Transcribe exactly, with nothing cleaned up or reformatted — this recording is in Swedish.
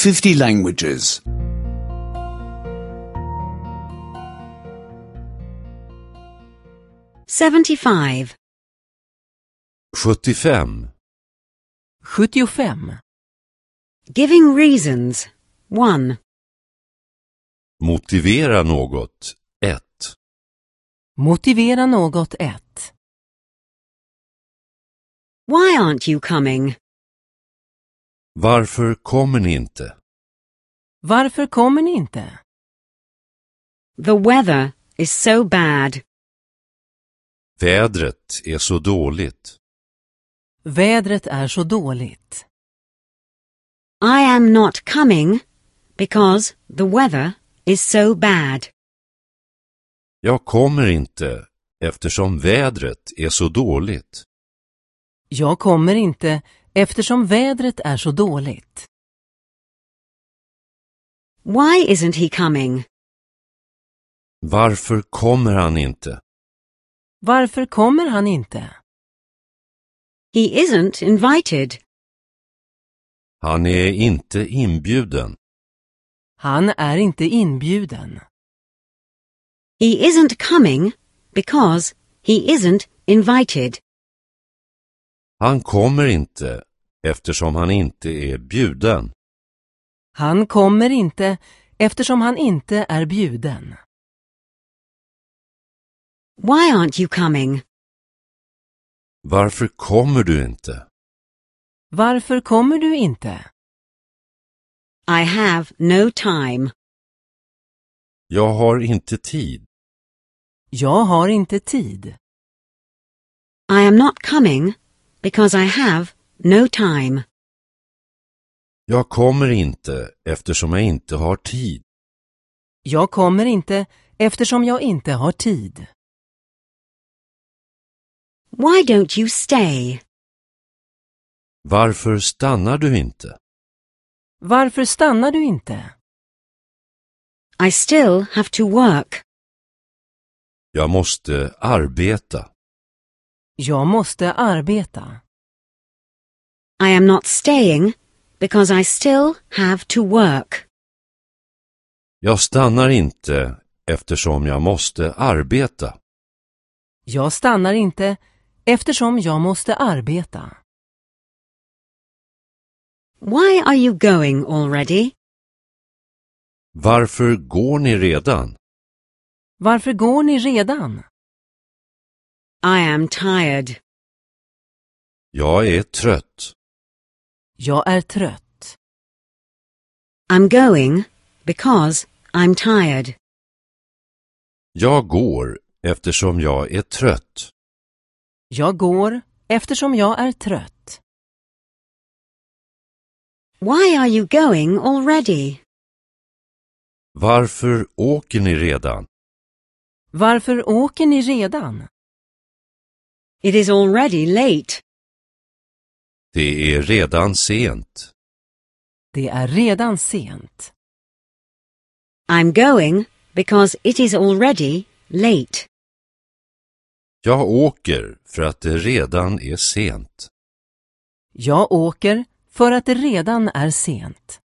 fifty languages. seventy-five. sjuttiofem. sjuttiofem. Giving reasons. one. Motivera något. ett. Motivera något ett. Why aren't you coming? Varför kommer ni inte? Varför kommer ni inte? The weather is so bad. Vädret är så dåligt. Vädret är så dåligt. I am not coming because the weather is so bad. Jag kommer inte eftersom vädret är så dåligt. Jag kommer inte eftersom vädret är så dåligt. Why isn't he coming? Varför kommer han inte? Varför kommer han inte? He isn't invited. Han är inte inbjuden. Han är inte inbjuden. He isn't coming because he isn't invited. Han kommer inte eftersom han inte är bjuden. Han kommer inte eftersom han inte är bjuden. Why aren't you coming? Varför kommer du inte? Varför kommer du inte? I have no time. Jag har inte tid. Jag har inte tid. I am not coming because I have no time. Jag kommer inte eftersom jag inte har tid. Jag kommer inte eftersom jag inte har tid. Why don't you stay? Varför stannar du inte? Varför stannar du inte? I still have to work. Jag måste arbeta. Jag måste arbeta. I am not staying because I still have to work. Jag stannar inte eftersom jag måste arbeta. Jag stannar inte eftersom jag måste arbeta. Why are you going already? Varför går ni redan? Varför går ni redan? I am tired. Jag är trött. Jag är trött. I'm going because I'm tired. Jag går eftersom jag är trött. Jag går eftersom jag är trött. Why are you going already? Varför åker ni redan? Varför åker ni redan? It is already late. Det är redan sent. Det är redan sent. I'm going because it is already late. Jag åker för att det redan är sent. Jag åker för att det redan är sent.